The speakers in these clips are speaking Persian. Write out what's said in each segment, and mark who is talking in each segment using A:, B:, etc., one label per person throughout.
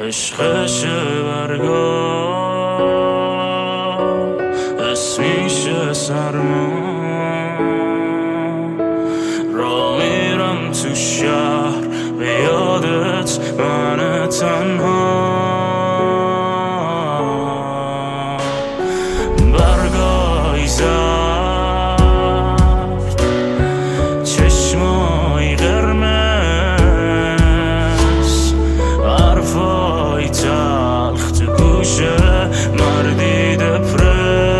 A: عشقشه برگاه اسمیشه سرما را میرم تو شهر به یادت من تنها برگاهی زرد چشمای قرمز حرفای تلخ تو گوشه مردی دپرس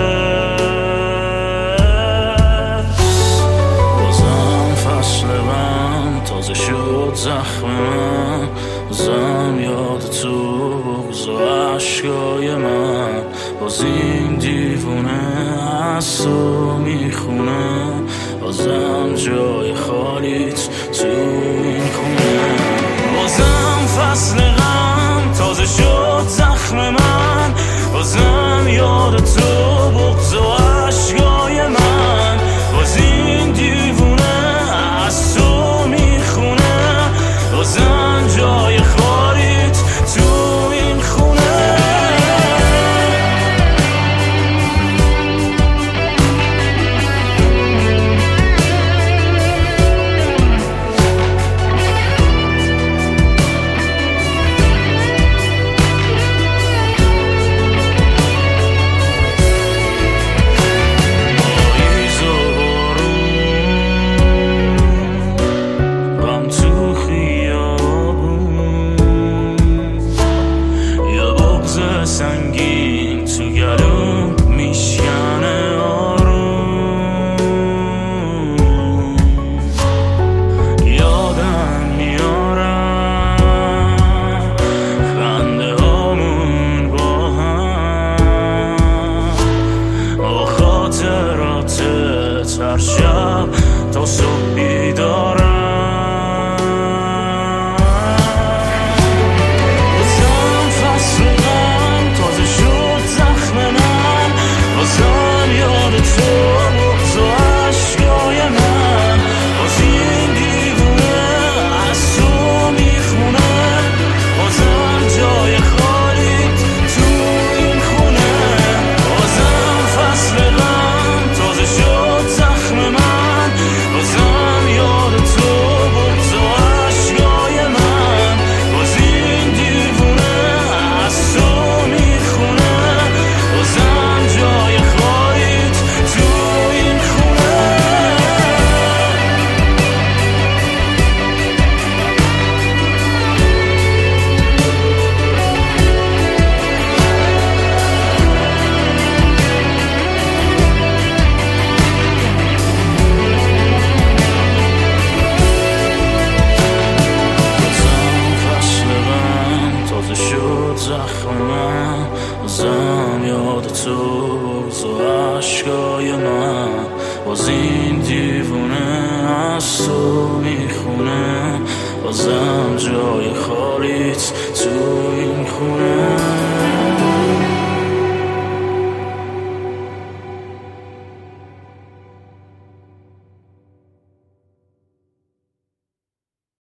A: بازم فصل من تازه شد زخم من بازم یاد تو بغض و عشقای من باز این دیوونه از تو میخونه بازم جای خالیت تو این خونه بازم فصل غم تازه شد زخم من بازم یاد تو بغض و عشقای من باز این دیوونه از تو میخونه بازم جای خالیت تو این خونه سنگین تو گلوم میشکنه آروم یادم میارم خنده هامون با هم و خاطراتت هر شب تا صبح بیدارم زخم من بازم یاد تو بغض و عشقای من باز این دیوونه از تو میخونه بازم جای خالیت تو این خونه